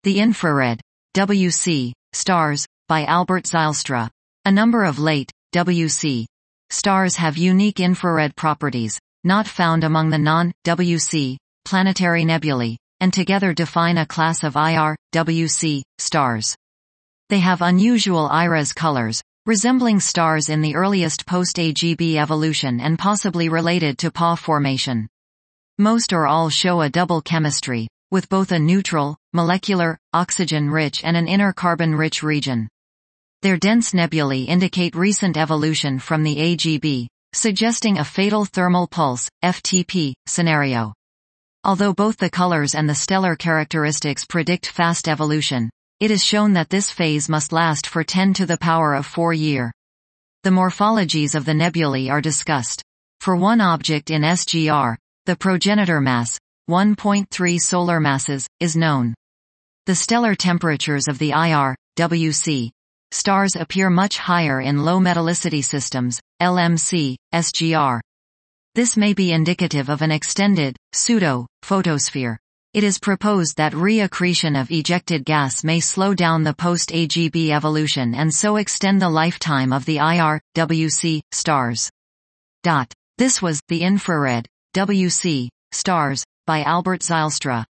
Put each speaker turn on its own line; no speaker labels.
The Infrared WC stars by Albert Zylstra. A number of late WC stars have unique infrared properties, not found among the non-WC planetary nebulae, and together define a class of IR-WC stars. They have unusual IRAS colors, resembling stars in the earliest post-AGB evolution and possibly related to PA formation. Most or all show a double chemistry, with both a neutral, molecular, oxygen-rich and an inner carbon-rich region. Their dense nebulae indicate recent evolution from the AGB, suggesting a fatal thermal pulse, FTP, scenario. Although both the colors and the stellar characteristics predict fast evolution, it is shown that this phase must last for 10⁴ years. The morphologies of the nebulae are discussed. For one object in SGR, the progenitor mass, 1.3 solar masses, is known. The stellar temperatures of the IR-WC stars appear much higher in low metallicity systems, LMC, SGR. This may be indicative of an extended, pseudo-photosphere. It is proposed that re-accretion of ejected gas may slow down the post-AGB evolution and so extend the lifetime of the IR-WC stars. This was The Infrared WC stars by Albert Zylstra.